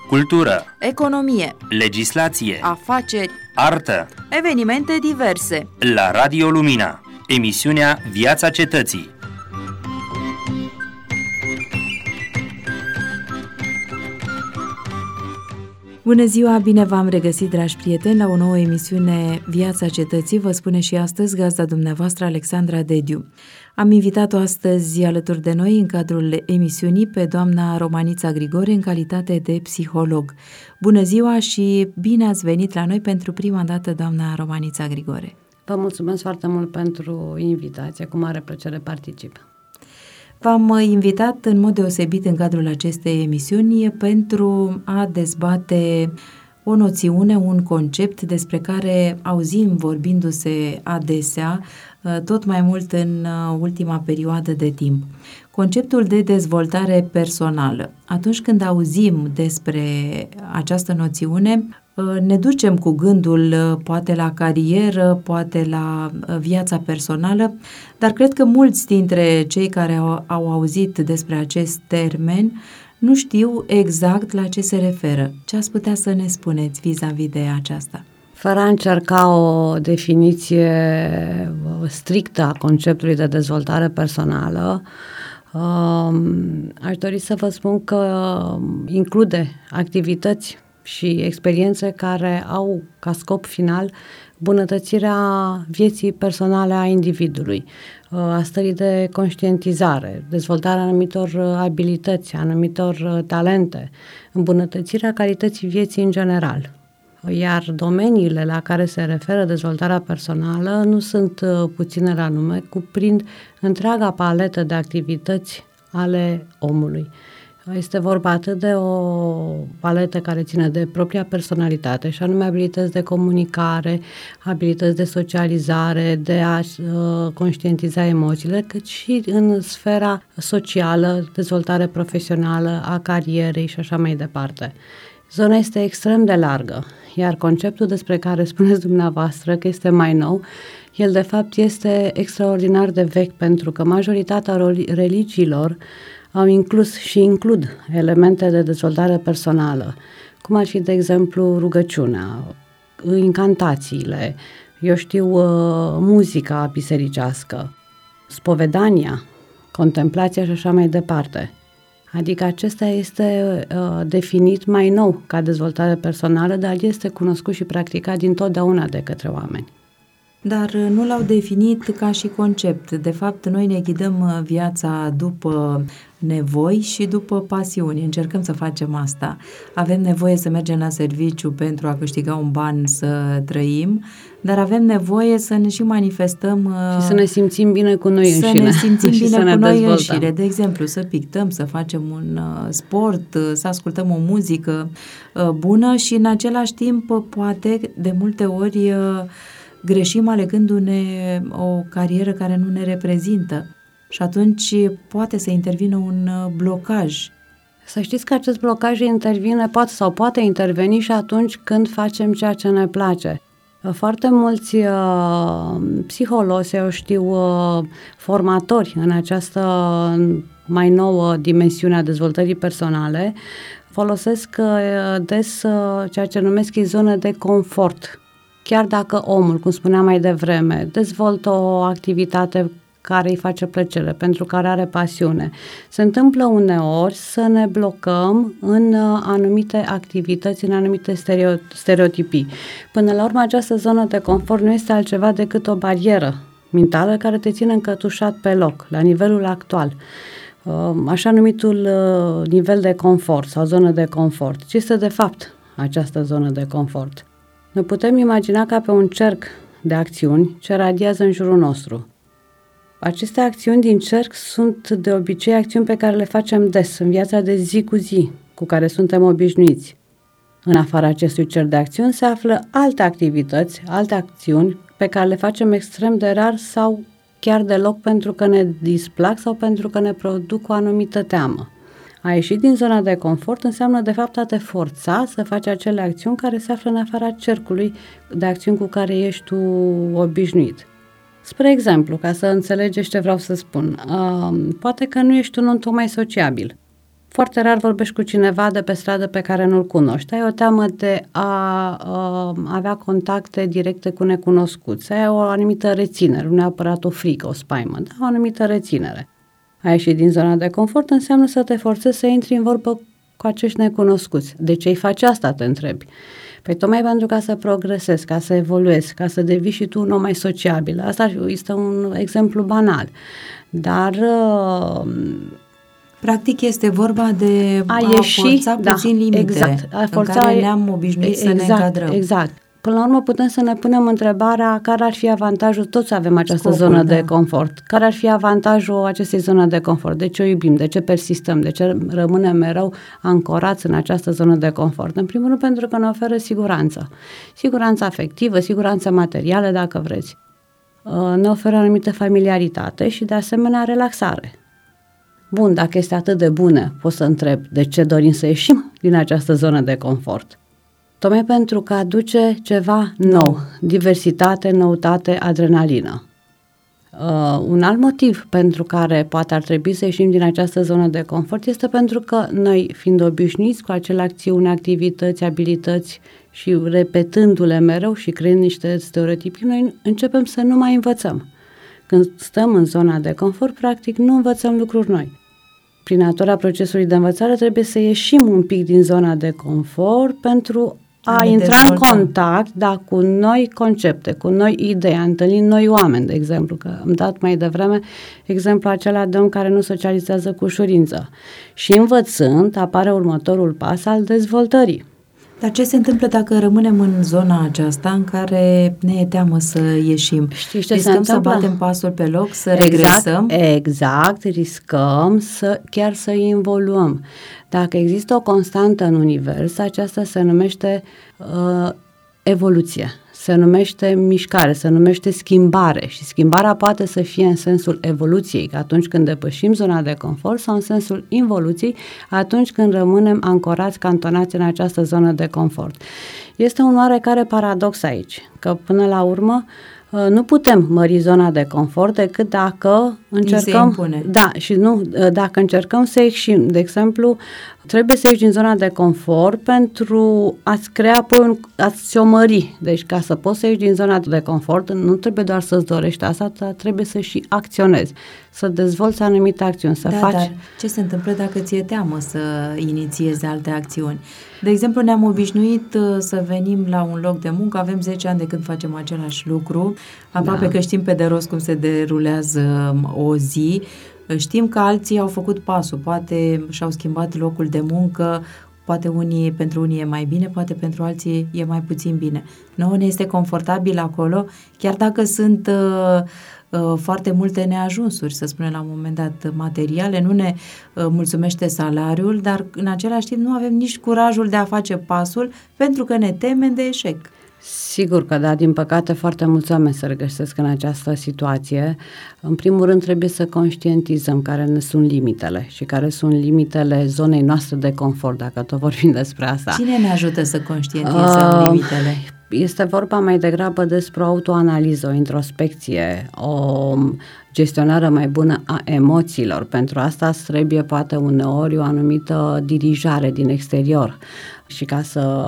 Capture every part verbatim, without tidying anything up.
cultură, economie, legislație, afaceri, artă, evenimente diverse. La Radio Lumina, emisiunea Viața Cetății. Bună ziua, bine v-am regăsit, dragi prieteni, la o nouă emisiune Viața Cetății, vă spune și astăzi gazda dumneavoastră Alexandra Dediu. Am invitat-o astăzi alături de noi în cadrul emisiunii pe doamna Romanița Grigore în calitate de psiholog. Bună ziua și bine ați venit la noi pentru prima dată, doamna Romanița Grigore. Vă mulțumesc foarte mult pentru invitație, cu mare plăcere particip. V-am invitat în mod deosebit în cadrul acestei emisiuni pentru a dezbate o noțiune, un concept despre care auzim vorbindu-se adesea, tot mai mult în ultima perioadă de timp. Conceptul de dezvoltare personală. Atunci când auzim despre această noțiune, ne ducem cu gândul poate la carieră, poate la viața personală, dar cred că mulți dintre cei care au, au auzit despre acest termen nu știu exact la ce se referă. Ce ați putea să ne spuneți vis-a-vis de aceasta? Fără a încerca o definiție strictă a conceptului de dezvoltare personală, aș dori să vă spun că include activități și experiențe care au ca scop final bunătățirea vieții personale a individului, a stării de conștientizare, dezvoltarea anumitor abilități, anumitor talente, îmbunătățirea calității vieții în general. Iar domeniile la care se referă dezvoltarea personală nu sunt puține la nume, cuprind întreaga paletă de activități ale omului. Este vorba atât de o paletă care ține de propria personalitate, și anume abilități de comunicare, abilități de socializare, de a uh, conștientiza emoțiile, cât și în sfera socială, dezvoltare profesională, a carierei și așa mai departe. Zona este extrem de largă, iar conceptul despre care spuneți dumneavoastră că este mai nou, el de fapt este extraordinar de vechi, pentru că majoritatea religiilor au inclus și includ elemente de dezvoltare personală, cum ar fi, de exemplu, rugăciunea, incantațiile, eu știu, muzica bisericească, spovedania, contemplația și așa mai departe. Adică acesta este uh, definit mai nou ca dezvoltare personală, dar este cunoscut și practicat dintotdeauna de către oameni. Dar nu l-au definit ca și concept. De fapt, noi ne ghidăm viața după nevoi și după pasiuni. Încercăm să facem asta. Avem nevoie să mergem la serviciu pentru a câștiga un ban să trăim, dar avem nevoie să ne și manifestăm... Și să ne simțim bine cu noi să înșine. Să ne simțim bine cu ne noi înșine. De exemplu, să pictăm, să facem un sport, să ascultăm o muzică bună și în același timp, poate, de multe ori... greșim alegându-ne o carieră care nu ne reprezintă și atunci poate să intervină un blocaj. Să știți că acest blocaj intervine poate sau poate interveni și atunci când facem ceea ce ne place. Foarte mulți uh, psihologi, eu știu, uh, formatori în această mai nouă dimensiune a dezvoltării personale folosesc uh, des uh, ceea ce numesc ei zonă de confort. Chiar dacă omul, cum spuneam mai devreme, dezvoltă o activitate care îi face plăcere, pentru care are pasiune, se întâmplă uneori să ne blocăm în anumite activități, în anumite stereotipii. Până la urmă, această zonă de confort nu este altceva decât o barieră mentală care te ține încătușat pe loc, la nivelul actual. Așa numitul nivel de confort sau zonă de confort. Ce este de fapt această zonă de confort? Ne putem imagina ca pe un cerc de acțiuni ce radiază în jurul nostru. Aceste acțiuni din cerc sunt de obicei acțiuni pe care le facem des în viața de zi cu zi, cu care suntem obișnuiți. În afara acestui cerc de acțiuni se află alte activități, alte acțiuni pe care le facem extrem de rar sau chiar deloc pentru că ne displac sau pentru că ne produc o anumită teamă. A ieși din zona de confort înseamnă de fapt a te forța să faci acele acțiuni care se află în afara cercului de acțiuni cu care ești tu obișnuit. Spre exemplu, ca să înțelegeți ce vreau să spun, uh, poate că nu ești un om tocmai sociabil. foarte rar vorbești cu cineva de pe stradă pe care nu-l cunoști. Ai o teamă de a, a avea contacte directe cu necunoscuți. Ai o anumită reținere, nu neapărat o frică, o spaimă, dar o anumită reținere. A ieși din zona de confort înseamnă să te forțezi să intri în vorbă cu acești necunoscuți. De ce îi faci asta, te întrebi? Păi tocmai pentru ca să progresezi, ca să evoluezi, ca să devii și tu un om mai sociabil. Asta este un exemplu banal. Dar... Practic este vorba de a, a ieși, forța puțin da, limite exact, a forța, în care ne-am obișnuit exact, să ne încadrăm. Exact. Până la urmă putem să ne punem întrebarea care ar fi avantajul, toți avem această Scopul, zonă da. de confort, care ar fi avantajul acestei zone de confort, de ce o iubim, de ce persistăm, de ce rămânem mereu ancorați în această zonă de confort. În primul rând pentru că ne oferă siguranță, siguranță afectivă, siguranță materială dacă vreți, ne oferă o anumită familiaritate și de asemenea relaxare. Bun, dacă este atât de bună, pot să întreb de ce dorim să ieșim din această zonă de confort. Tocmai pentru că aduce ceva nou, diversitate, noutate, adrenalină. Uh, un alt motiv pentru care poate ar trebui să ieșim din această zonă de confort este pentru că noi, fiind obișnuiți cu acele acțiuni, activități, abilități și repetându-le mereu și creând niște stereotipii, noi începem să nu mai învățăm. Când stăm în zona de confort, practic nu învățăm lucruri noi. Prin natura procesului de învățare trebuie să ieșim un pic din zona de confort pentru a intra în contact da, cu noi concepte, cu noi idei, a întâlni noi oameni, de exemplu, că am dat mai devreme exemplu acela de om care nu socializează cu ușurință. Și învățând apare următorul pas al dezvoltării. Dar ce se întâmplă dacă rămânem în zona aceasta în care ne e teamă să ieșim? Știi ce riscăm se să batem pasul pe loc, să exact, regresăm? Exact, riscăm să chiar să involuăm. Dacă există o constantă în univers, aceasta se numește uh, evoluție, se numește mișcare, se numește schimbare și schimbarea poate să fie în sensul evoluției, atunci când depășim zona de confort, sau în sensul involuției, atunci când rămânem ancorați, cantonați în această zonă de confort. Este un oarecare paradox aici, că până la urmă nu putem mări zona de confort decât dacă încercăm, da, și nu, dacă încercăm să ieșim. De exemplu, trebuie să ieși din zona de confort pentru a-ți crea apoi un, a-ți o mări. Deci ca să poți să ieși din zona de confort, nu trebuie doar să-ți dorești asta, trebuie să și acționezi, să dezvolți anumite acțiuni, să da, faci... Dar ce se întâmplă dacă ți-e teamă să inițiezi alte acțiuni? De exemplu, ne-am obișnuit să venim la un loc de muncă, avem zece ani de când facem același lucru, aproape da. că știm pe de rost cum se derulează o zi, știm că alții au făcut pasul, poate și-au schimbat locul de muncă, poate unii, pentru unii e mai bine, poate pentru alții e mai puțin bine. Nouă ne este confortabil acolo, chiar dacă sunt uh, uh, foarte multe neajunsuri, să spunem la un moment dat materiale, nu ne uh, mulțumește salariul, dar în același timp nu avem nici curajul de a face pasul pentru că ne temem de eșec. Sigur că da, din păcate foarte mulți oameni se regăsesc în această situație. În primul rând trebuie să conștientizăm care ne sunt limitele și care sunt limitele zonei noastre de confort, dacă tot vorbim despre asta. Cine ne ajută să conștientizăm uh, limitele? Este vorba mai degrabă despre o autoanaliză, o introspecție, o gestionare mai bună a emoțiilor. Pentru asta trebuie poate uneori o anumită dirijare din exterior și ca să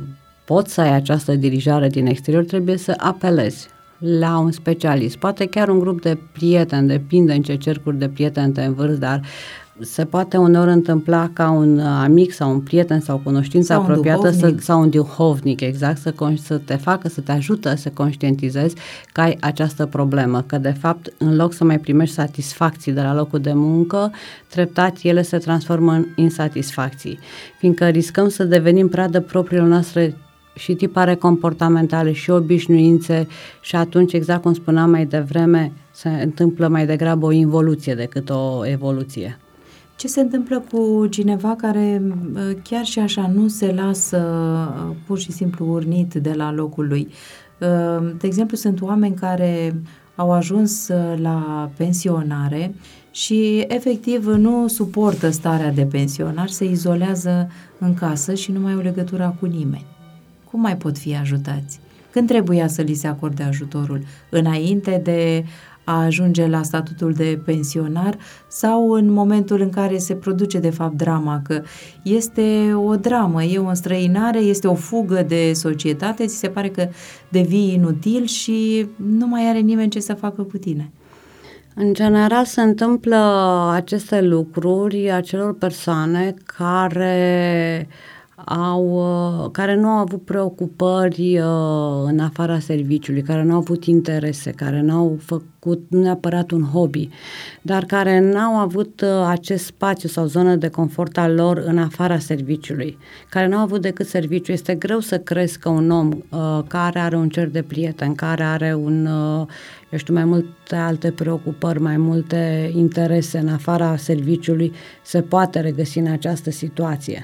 poți să ai această dirijare din exterior, trebuie să apelezi la un specialist, poate chiar un grup de prieteni, depinde în ce cercuri de prieteni te învârți, dar se poate uneori întâmpla ca un amic sau un prieten sau cunoștință sau apropiată să, sau un duhovnic, exact, să, să te facă, să te ajută să conștientizezi că ai această problemă, că de fapt în loc să mai primești satisfacții de la locul de muncă, treptat ele se transformă în insatisfacții, fiindcă riscăm să devenim pradă propriilor noastre și tipare comportamentale și obișnuințe și atunci, exact cum spuneam mai devreme, se întâmplă mai degrabă o involuție decât o evoluție. Ce se întâmplă cu cineva care chiar și așa nu se lasă pur și simplu urnit de la locul lui? De exemplu, sunt oameni care au ajuns la pensionare și efectiv nu suportă starea de pensionar, se izolează în casă și nu mai au legătura cu nimeni. Cum mai pot fi ajutați? Când trebuia să li se acorde ajutorul? Înainte de a ajunge la statutul de pensionar sau în momentul în care se produce de fapt drama, că este o dramă, e o înstrăinare, este o fugă de societate, ți se pare că devii inutil și nu mai are nimeni ce să facă cu tine. În general se întâmplă aceste lucruri acelor persoane care au, care nu au avut preocupări în afara serviciului, care nu au avut interese, care nu au făcut neapărat un hobby, dar care nu au avut acest spațiu sau zonă de confort al lor în afara serviciului, care nu au avut decât serviciu. Este greu să crezi că un om uh, care are un cer de prieteni, care are un, uh, eu știu, mai multe alte preocupări, mai multe interese în afara serviciului, se poate regăsi în această situație.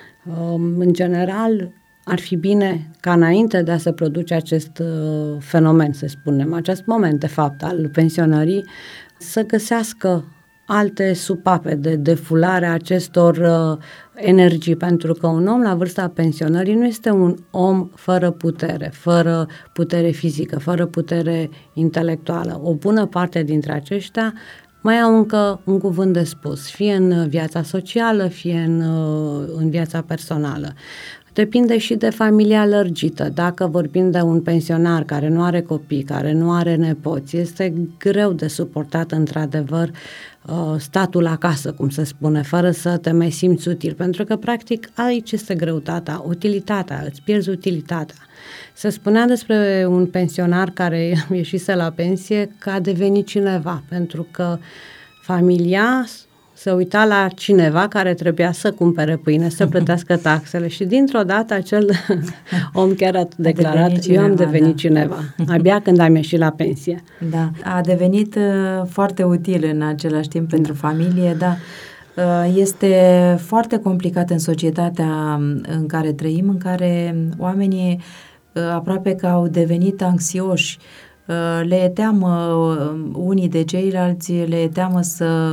În general, ar fi bine ca înainte de a se produce acest uh, fenomen, să spunem, acest moment de fapt al pensionării, să găsească alte supape de defulare a acestor uh, energii, pentru că un om la vârsta pensionării nu este un om fără putere, fără putere fizică, fără putere intelectuală. O bună parte dintre aceștia mai au încă un cuvânt de spus, fie în viața socială, fie în, în viața personală. Depinde și de familia lărgită. Dacă vorbim de un pensionar care nu are copii, care nu are nepoți, este greu de suportat într-adevăr statul acasă, cum se spune, fără să te mai simți util, pentru că practic aici este greutatea, utilitatea, îți pierzi utilitatea. Se spunea despre un pensionar care ieșise la pensie că a devenit cineva, pentru că familia se uita la cineva care trebuia să cumpere pâine, să plătească taxele și dintr-o dată acel om chiar a declarat, a cineva, eu am devenit da. cineva, abia când am ieșit la pensie. Da, a devenit uh, foarte util în același timp pentru da. familie, da. Uh, este foarte complicat în societatea în care trăim, în care oamenii uh, aproape că au devenit anxioși, uh, le e teamă uh, unii de ceilalți, le e teamă să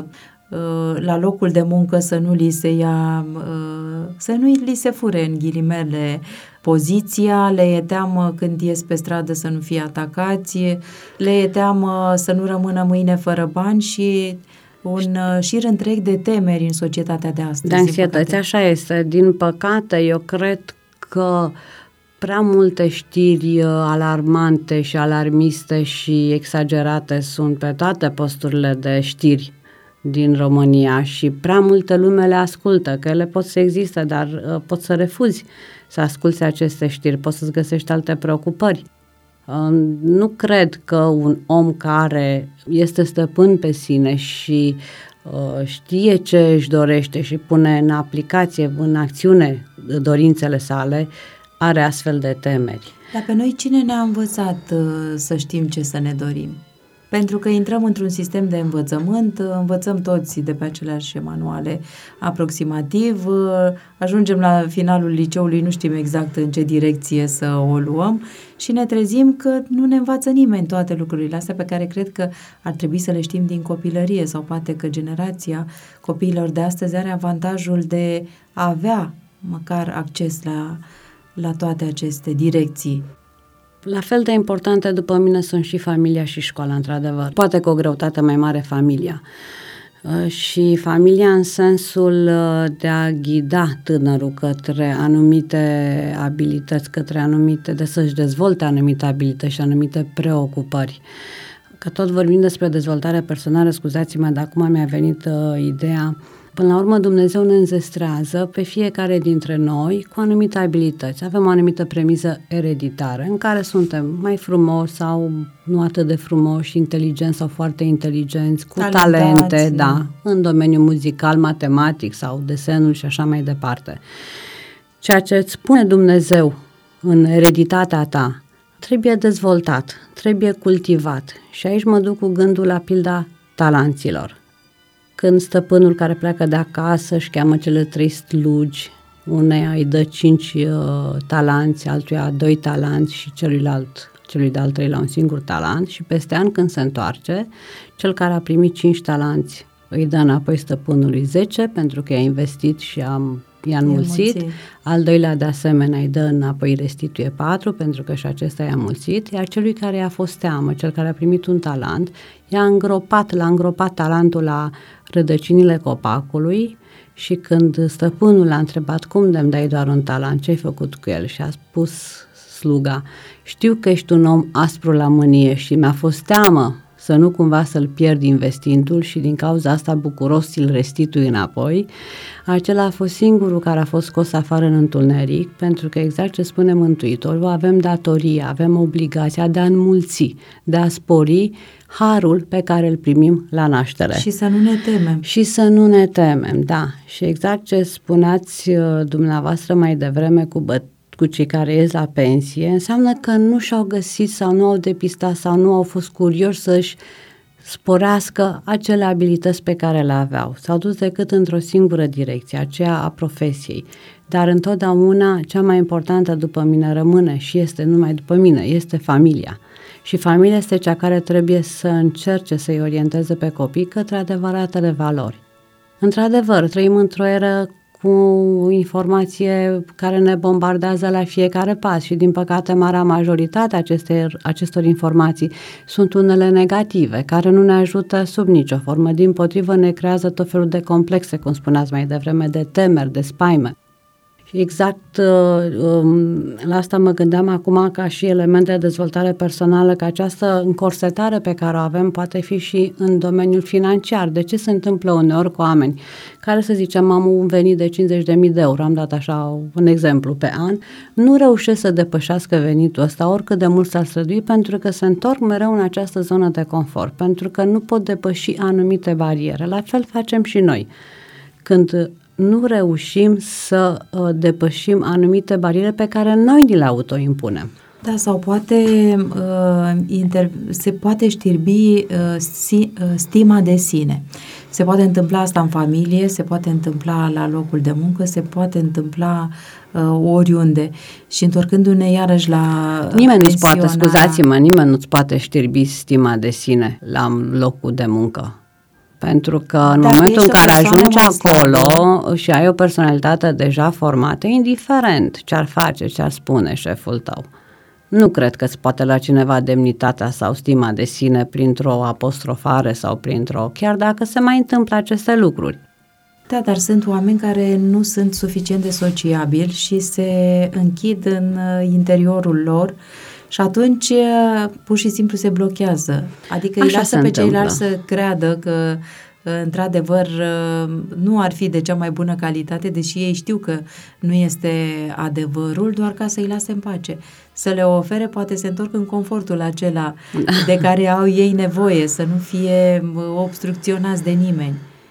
la locul de muncă să nu li se ia, să nu li se fure în ghilimele poziția, le e teamă când ies pe stradă să nu fie atacați, le e teamă să nu rămână mâine fără bani și un șir întreg de temeri în societatea de astăzi. De anxietăți, așa este. Din păcate, eu cred că prea multe știri alarmante și alarmiste și exagerate sunt pe toate posturile de știri din România și prea multă lume le ascultă, că ele pot să existe, dar uh, poți să refuzi să asculți aceste știri, poți să-ți găsești alte preocupări. Uh, nu cred că un om care este stăpân pe sine și uh, știe ce își dorește și pune în aplicație, în acțiune dorințele sale, are astfel de temeri. Dar pe noi cine ne-a învățat uh, să știm ce să ne dorim? Pentru că intrăm într-un sistem de învățământ, învățăm toți de pe aceleași manuale aproximativ, ajungem la finalul liceului, nu știm exact în ce direcție să o luăm și ne trezim că nu ne învață nimeni toate lucrurile astea pe care cred că ar trebui să le știm din copilărie sau poate că generația copiilor de astăzi are avantajul de a avea măcar acces la, la toate aceste direcții. La fel de importante după mine sunt și familia și școala, într-adevăr. Poate cu o greutate mai mare familia. Și familia în sensul de a ghida tânărul către anumite abilități, către anumite, de să-și dezvolte anumite abilități și anumite preocupări. Că tot vorbim despre dezvoltare personală, scuzați-mă, dar acum mi-a venit uh, ideea. Până la urmă, Dumnezeu ne înzestrează pe fiecare dintre noi cu anumite abilități. Avem o anumită premisă ereditară în care suntem mai frumoși sau nu atât de frumoși, inteligenți sau foarte inteligenți, cu Talentați, talente, da. da, în domeniul muzical, matematic sau desenul și așa mai departe. Ceea ce îți spune Dumnezeu în ereditatea ta trebuie dezvoltat, trebuie cultivat. Și aici mă duc cu gândul la pilda talanților. Când stăpânul care pleacă de acasă își cheamă cele trei slugi, uneia îi dă cinci uh, talanți, altuia doi talanți și celuilalt, celui de-al treilea un singur talent și peste an când se întoarce, cel care a primit cinci talanți îi dă înapoi stăpânului zece pentru că i-a investit și a i-a înmulțit, al doilea de asemenea îi dă înapoi, restituie patru, pentru că și acesta i-a înmulțit, iar celui care i-a fost teamă, cel care a primit un talent, i-a îngropat, l-a îngropat talentul la rădăcinile copacului și când stăpânul l-a întrebat cum de-mi dai doar un talent, ce ai făcut cu el, și a spus sluga, știu că ești un om aspru la mânie și mi-a fost teamă să nu cumva să-l pierd investindu-l și din cauza asta bucuros ți-l restitui înapoi, acela a fost singurul care a fost scos afară în întuneric, pentru că exact ce spune Mântuitorul, avem datoria, avem obligația de a înmulți, de a spori harul pe care îl primim la naștere. Și să nu ne temem. Și să nu ne temem, da. Și exact ce spuneați dumneavoastră mai devreme cu bătrâni, cu cei care ies la pensie, înseamnă că nu și-au găsit sau nu au depistat sau nu au fost curioși să-și sporească acele abilități pe care le aveau. S-au dus decât într-o singură direcție, aceea a profesiei. Dar întotdeauna cea mai importantă după mine rămâne și este numai după mine, este familia. Și familia este cea care trebuie să încerce să-i orienteze pe copii către adevăratele valori. Într-adevăr, trăim într-o eră cu informație care ne bombardează la fiecare pas și, din păcate, marea majoritate acestor, acestor informații sunt unele negative, care nu ne ajută sub nicio formă. Dimpotrivă, ne creează tot felul de complexe, cum spuneați mai devreme, de temeri, de spaime. Și exact la asta mă gândeam acum, ca și element de dezvoltare personală, că această încorsetare pe care o avem poate fi și în domeniul financiar. De ce se întâmplă uneori cu oameni care, să zicem, am un venit de cincizeci de mii de euro, am dat așa un exemplu pe an, nu reușesc să depășească venitul ăsta, oricât de mult s-ar strădui, pentru că se întorc mereu în această zonă de confort, pentru că nu pot depăși anumite bariere. La fel facem și noi. Când nu reușim să uh, depășim anumite bariere pe care noi ni le autoimpunem. Da, sau poate uh, inter- se poate știrbi uh, si, uh, stima de sine. Se poate întâmpla asta în familie, se poate întâmpla la locul de muncă, se poate întâmpla uh, oriunde. Și întorcându-ne iarăși la Nimeni nu-ți poate, scuzați-mă, nimeni nu-ți poate știrbi stima de sine la locul de muncă. Pentru că în Dacă momentul în care ajungi acolo slabă și ai o personalitate deja formată, indiferent ce ar face, ce ar spune șeful tău, nu cred că îți poate lua cineva demnitatea sau stima de sine printr-o apostrofare sau printr-o, chiar dacă se mai întâmplă aceste lucruri. Da, dar sunt oameni care nu sunt suficient de sociabili și se închid în interiorul lor și atunci pur și simplu se blochează. Adică îi lasă pe ceilalți să creadă că într-adevăr nu ar fi de cea mai bună calitate, deși ei știu că nu este adevărul, doar ca să îi lase în pace. Să le ofere, poate se întorc în confortul acela de care au ei nevoie, să nu fie obstrucționați de nimeni.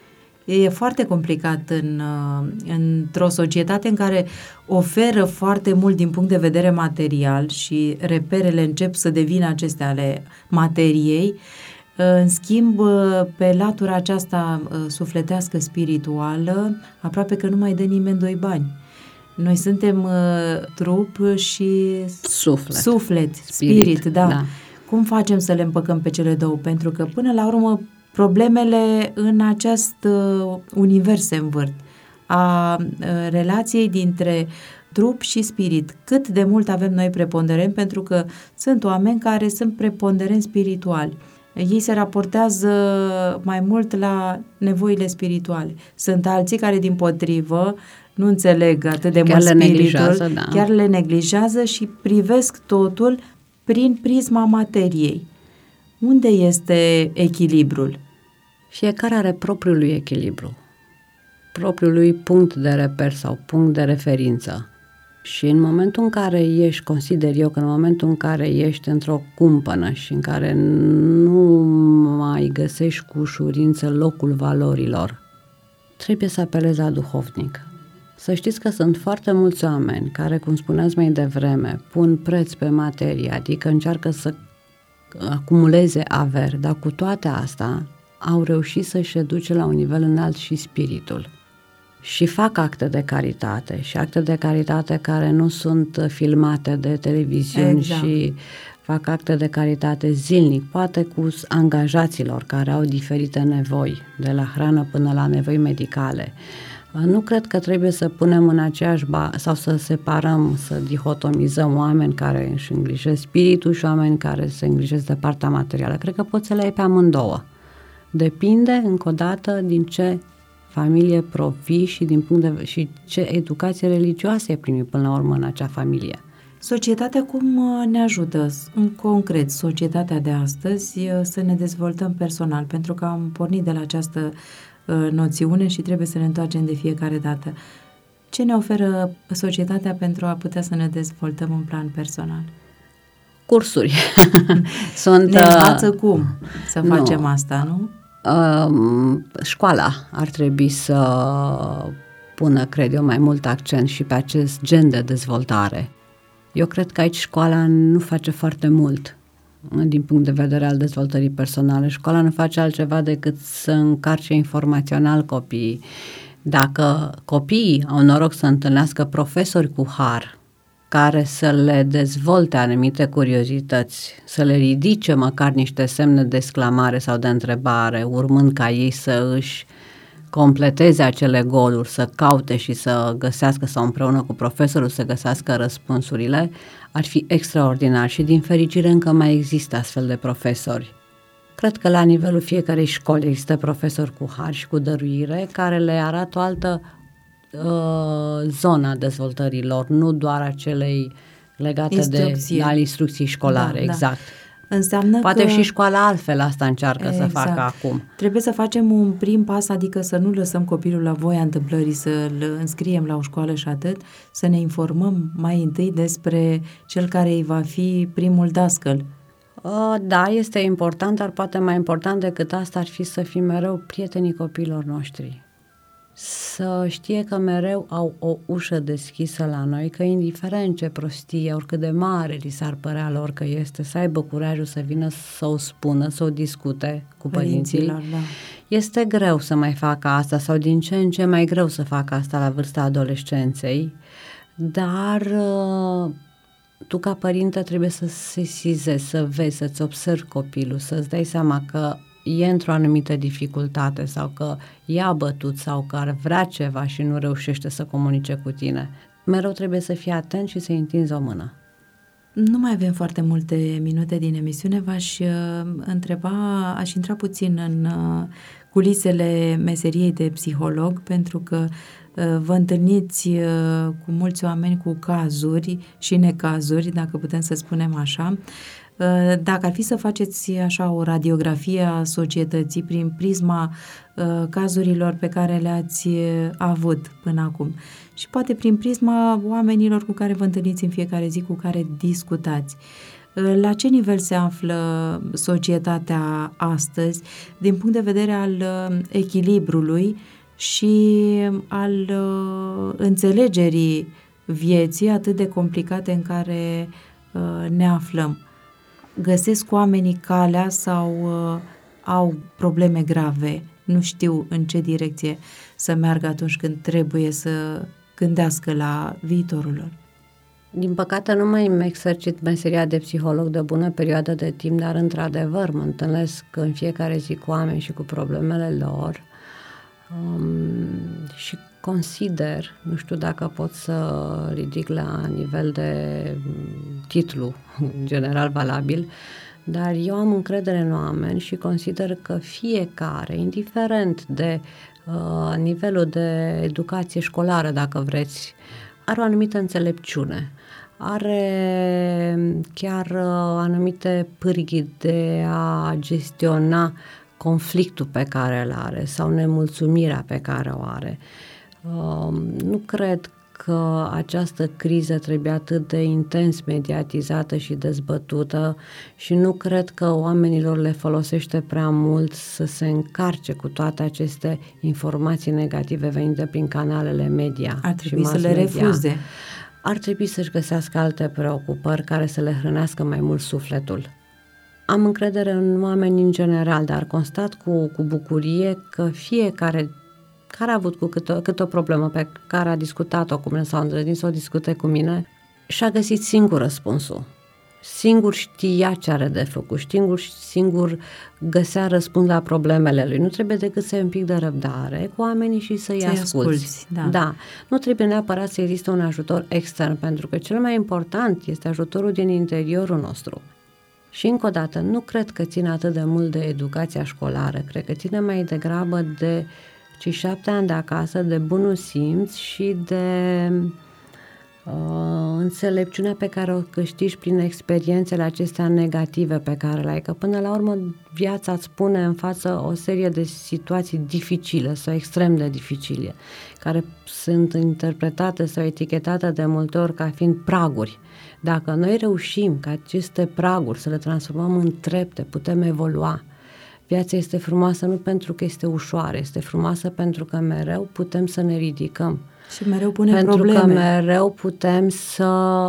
E foarte complicat în, într-o societate în care oferă foarte mult din punct de vedere material și reperele încep să devină acestea ale materiei. În schimb, pe latura aceasta sufletească, spirituală, aproape că nu mai dă nimeni doi bani. Noi suntem uh, trup și suflet, suflet spirit, spirit da. da. Cum facem să le împăcăm pe cele două? Pentru că până la urmă problemele în acest uh, univers se învârt, a uh, relației dintre trup și spirit. Cât de mult avem noi preponderent, pentru că sunt oameni care sunt preponderent spirituali. Ei se raportează mai mult la nevoile spirituale. Sunt alții care, dimpotrivă, nu înțeleg atât de chiar mult spiritul, da. chiar le neglijează și privesc totul prin prisma materiei. Unde este echilibrul? Fiecare are propriul lui echilibru, propriul lui punct de reper sau punct de referință. Și în momentul în care ești, consider eu că în momentul în care ești într-o cumpănă și în care nu mai găsești cu ușurință locul valorilor, trebuie să apelezi la duhovnic. Să știți că sunt foarte mulți oameni care, cum spuneați mai devreme, pun preț pe materie, adică încearcă să acumuleze averi, dar cu toate astea au reușit să-și reduce la un nivel înalt și spiritul. Și fac acte de caritate și acte de caritate care nu sunt filmate de televiziuni exact. Și fac acte de caritate zilnic, poate cu angajaților care au diferite nevoi, de la hrană până la nevoi medicale. Nu cred că trebuie să punem în aceeași ba- sau să separăm, să dihotomizăm oameni care își îngrijesc spiritul și oameni care se îngrijesc de partea materială. Cred că poți să le ai pe amândouă. Depinde, încă o dată, din ce familie provii și, din punct de, și ce educație religioasă ai primit până la urmă în acea familie. Societatea cum ne ajută, în concret, societatea de astăzi, să ne dezvoltăm personal? Pentru că am pornit de la această noțiune și trebuie să ne întoarcem de fiecare dată. Ce ne oferă societatea pentru a putea să ne dezvoltăm în plan personal? Cursuri. Sunt, ne învață cum să nu. facem asta, nu? Uh, școala ar trebui să pună, cred eu, mai mult accent și pe acest gen de dezvoltare. Eu cred că aici școala nu face foarte mult din punct de vedere al dezvoltării personale. Școala nu face altceva decât să încarce informațional copiii. Dacă copiii au noroc să întâlnească profesori cu har, care să le dezvolte anumite curiozități, să le ridice măcar niște semne de exclamare sau de întrebare, urmând ca ei să își completeze acele goluri, să caute și să găsească sau împreună cu profesorul să găsească răspunsurile, ar fi extraordinar și din fericire încă mai există astfel de profesori. Cred că la nivelul fiecarei școli există profesori cu har și cu dăruire care le arată o altă uh, zonă a dezvoltării lor, nu doar acelei legate Instrucție. de al instrucției școlare, Da, da. exact. Înseamnă Poate că și școala altfel asta încearcă exact. să facă acum. Trebuie să facem un prim pas, adică să nu lăsăm copilul la voia întâmplării, să-l înscriem la o școală și atât, să ne informăm mai întâi despre cel care îi va fi primul dascăl. Da, este important, dar poate mai important decât asta ar fi să fim mereu prietenii copiilor noștri. Să știe că mereu au o ușă deschisă la noi, că indiferent ce prostie, oricât de mare li s-ar părea lor că este, să aibă curajul să vină să o spună, să o discute cu părinții. Da. Este greu să mai facă asta sau din ce în ce mai greu să facă asta la vârsta adolescenței, dar tu ca părinte trebuie să sesizezi, să vezi, să-ți observi copilul, să-ți dai seama că e într-o anumită dificultate sau că e abătut sau că ar vrea ceva și nu reușește să comunice cu tine. Mereu trebuie să fii atent și să-i întinzi o mână. Nu mai avem foarte multe minute din emisiune. V-aș uh, întreba, aș intra puțin în uh, culisele meseriei de psiholog, pentru că uh, vă întâlniți uh, cu mulți oameni cu cazuri și necazuri, dacă putem să spunem așa. Dacă ar fi să faceți așa o radiografie a societății prin prisma uh, cazurilor pe care le-ați avut până acum și poate prin prisma oamenilor cu care vă întâlniți în fiecare zi, cu care discutați, uh, la ce nivel se află societatea astăzi din punct de vedere al uh, echilibrului și al uh, înțelegerii vieții atât de complicate în care uh, ne aflăm? Găsesc oamenii calea sau uh, au probleme grave, nu știu în ce direcție să meargă atunci când trebuie să gândească la viitorul lor? Din păcate nu mai îmi exercit meseria de psiholog de bună perioadă de timp, dar într-adevăr mă întâlnesc în fiecare zi cu oameni și cu problemele lor um, și consider, nu știu dacă pot să ridic la nivel de titlu general valabil, dar eu am încredere în oameni și consider că fiecare, indiferent de uh, nivelul de educație școlară, dacă vreți, are o anumită înțelepciune, are chiar uh, anumite pârghii de a gestiona conflictul pe care îl are sau nemulțumirea pe care o are. Uh, nu cred că această criză trebuie atât de intens mediatizată și dezbătută și nu cred că oamenilor le folosește prea mult să se încarce cu toate aceste informații negative venite prin canalele media. Ar trebui să le refuze. Ar trebui să-și găsească alte preocupări care să le hrănească mai mult sufletul. Am încredere în oameni în general, dar constat cu, cu bucurie că fiecare care a avut cu câte o, câte o problemă pe care a discutat-o cu mine sau a îndrăznit să o discute cu mine și-a găsit singur răspunsul. singur știa ce are de făcut, singur, singur găsea răspuns la problemele lui. Nu trebuie decât să ai un pic de răbdare cu oamenii și să-i să-i asculți. asculți, da. Da. Nu trebuie neapărat să existe un ajutor extern, pentru că cel mai important este ajutorul din interiorul nostru. Și încă o dată, nu cred că ține atât de mult de educația școlară, cred că ține mai degrabă de cei șapte ani de acasă, de bunul simț și de uh, înțelepciunea pe care o câștigi prin experiențele acestea negative pe care le ai. Că până la urmă viața îți pune în față o serie de situații dificile sau extrem de dificile, care sunt interpretate sau etichetate de multe ori ca fiind praguri. Dacă noi reușim ca aceste praguri să le transformăm în trepte, putem evolua. Viața este frumoasă nu pentru că este ușoară, este frumoasă pentru că mereu putem să ne ridicăm. Și mereu punem pentru probleme. Pentru că mereu putem să,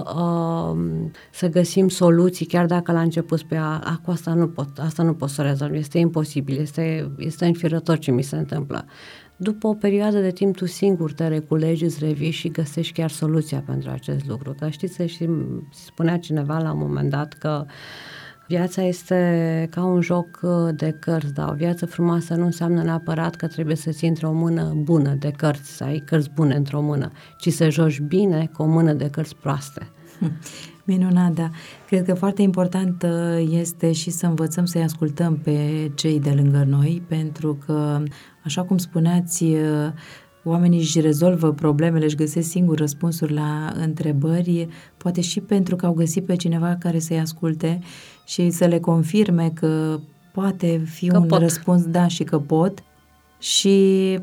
uh, să găsim soluții, chiar dacă la început spui, a, cu asta nu pot, asta nu pot să rezolv, este imposibil, este, este înfirător ce mi se întâmplă. După o perioadă de timp tu singur te reculegi, îți revii și găsești chiar soluția pentru acest lucru. Că știți, și spunea cineva la un moment dat că viața este ca un joc de cărți, dar o viață frumoasă nu înseamnă neapărat că trebuie să ții într-o mână bună de cărți, să ai cărți bune într-o mână, ci să joci bine cu o mână de cărți proaste. Minunat, da. Cred că foarte important este și să învățăm să-i ascultăm pe cei de lângă noi, pentru că, așa cum spuneați, oamenii își rezolvă problemele, își găsesc singur răspunsuri la întrebări, poate și pentru că au găsit pe cineva care să-i asculte și să le confirme că poate fi că un pot. răspuns, da, și că pot. Și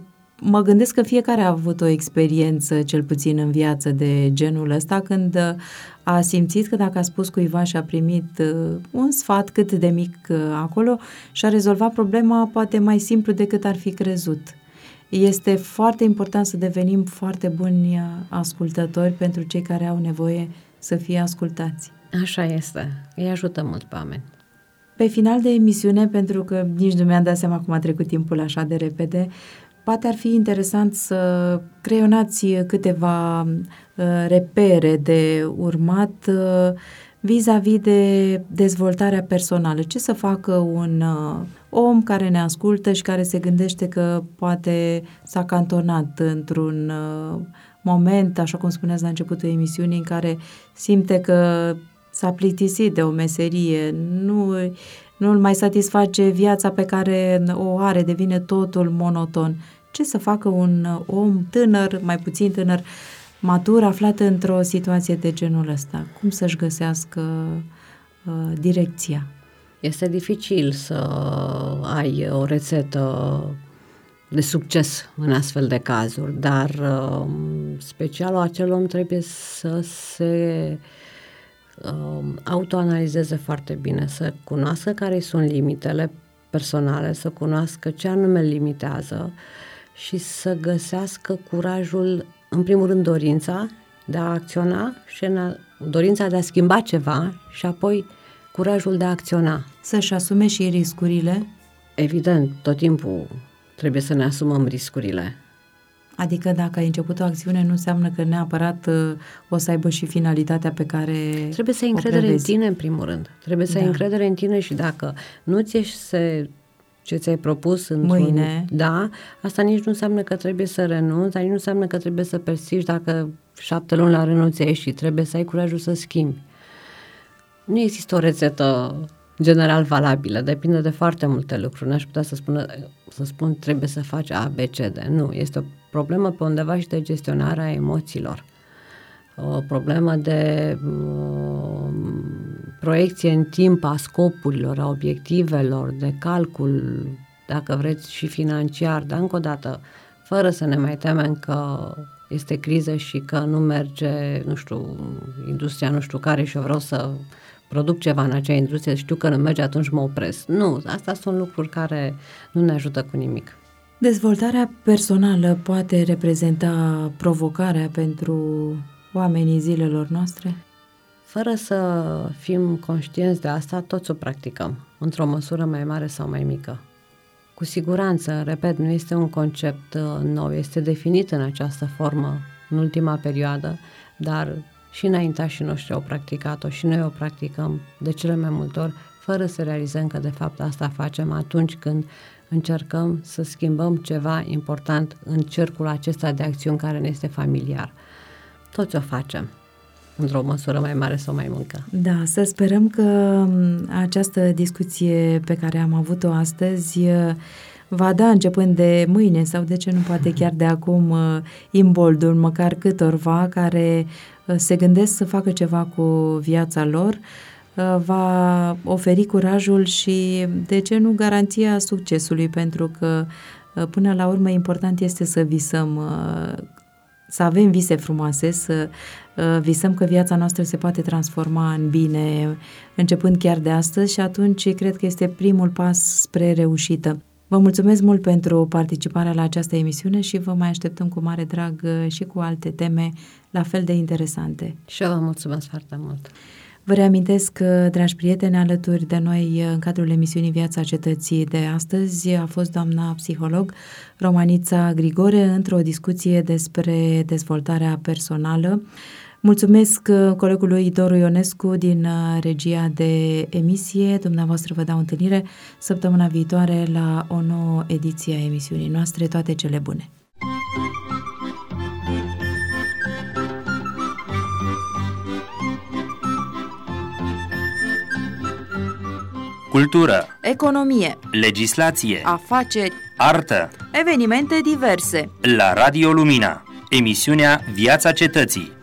mă gândesc că fiecare a avut o experiență, cel puțin în viață, de genul ăsta, când a simțit că dacă a spus cuiva și a primit un sfat cât de mic acolo și a rezolvat problema poate mai simplu decât ar fi crezut. Este foarte important să devenim foarte buni ascultători pentru cei care au nevoie să fie ascultați. Așa este. Îi ajută mult pe oameni. Pe final de emisiune, pentru că nici nu mi-am dat seama cum a trecut timpul așa de repede, poate ar fi interesant să creionați câteva uh, repere de urmat uh, vis-a-vis de dezvoltarea personală. Ce să facă un uh, om care ne ascultă și care se gândește că poate s-a cantonat într-un uh, moment, așa cum spuneați la începutul emisiunii, în care simte că s-a plictisit de o meserie, nu, nu îl mai satisface viața pe care o are, devine totul monoton. Ce să facă un om tânăr, mai puțin tânăr, matur, aflat într-o situație de genul ăsta? Cum să-și găsească uh, direcția? Este dificil să ai o rețetă de succes în astfel de cazuri, dar uh, specialul acel om trebuie să se uh, autoanalizeze foarte bine, să cunoască care sunt limitele personale, să cunoască ce anume limitează și să găsească curajul, în primul rând dorința de a acționa și în a, dorința de a schimba ceva și apoi curajul de a acționa. Să-și asume și riscurile? Evident, tot timpul trebuie să ne asumăm riscurile. Adică dacă ai început o acțiune, nu înseamnă că neapărat uh, o să aibă și finalitatea pe care trebuie să ai încredere în tine, în primul rând. Trebuie să da. ai încredere în tine și dacă nu ți ești să ce ți-ai propus într-un... Mâine. Da, asta nici nu înseamnă că trebuie să renunți, dar nici nu înseamnă că trebuie să persiști dacă șapte luni la rând nu ți-ai ieșit. Trebuie să ai curajul să schimbi. Nu există o rețetă general valabilă, depinde de foarte multe lucruri. N-aș putea să, spună, să spun trebuie să faci A, B, C, D. Nu, este o problemă pe undeva și de gestionarea emoțiilor. O problemă de uh, proiecție în timp a scopurilor, a obiectivelor, de calcul, dacă vreți, și financiar, dar încă o dată, fără să ne mai temem că este criză și că nu merge, nu știu, industria nu știu care și eu vreau să produc ceva în acea industrie, știu că nu merge, atunci mă opresc. Nu, astea sunt lucruri care nu ne ajută cu nimic. Dezvoltarea personală poate reprezenta provocarea pentru oamenii zilelor noastre? Fără să fim conștienți de asta, toți o practicăm, într-o măsură mai mare sau mai mică. Cu siguranță, repet, nu este un concept nou, este definit în această formă în ultima perioadă, dar și înaintașii noștri au practicat-o și noi o practicăm de cele mai multe ori, fără să realizăm că de fapt asta facem atunci când încercăm să schimbăm ceva important în cercul acesta de acțiuni care ne este familiar. Toți o facem, într-o măsură mai mare sau mai mică. Da, să sperăm că această discuție pe care am avut-o astăzi va da, începând de mâine sau de ce nu poate chiar de acum, imboldul măcar câtorva care se gândesc să facă ceva cu viața lor, va oferi curajul și, de ce nu, garanția succesului, pentru că până la urmă important este să visăm, să avem vise frumoase, să visăm că viața noastră se poate transforma în bine, începând chiar de astăzi, și atunci cred că este primul pas spre reușită. Vă mulțumesc mult pentru participarea la această emisiune și vă mai așteptăm cu mare drag și cu alte teme la fel de interesante. Și eu vă mulțumesc foarte mult! Vă reamintesc, dragi prieteni, alături de noi în cadrul emisiunii Viața Cetății de astăzi a fost doamna psiholog Romanița Grigore într-o discuție despre dezvoltarea personală. Mulțumesc colegului Doru Ionescu din regia de emisie. Dumneavoastră vă dau întâlnire săptămâna viitoare la o nouă ediție a emisiunii noastre. Toate cele bune! Cultură, Economie, legislație, afaceri, artă. evenimente diverse. La Radio Lumina, emisiunea Viața Cetății.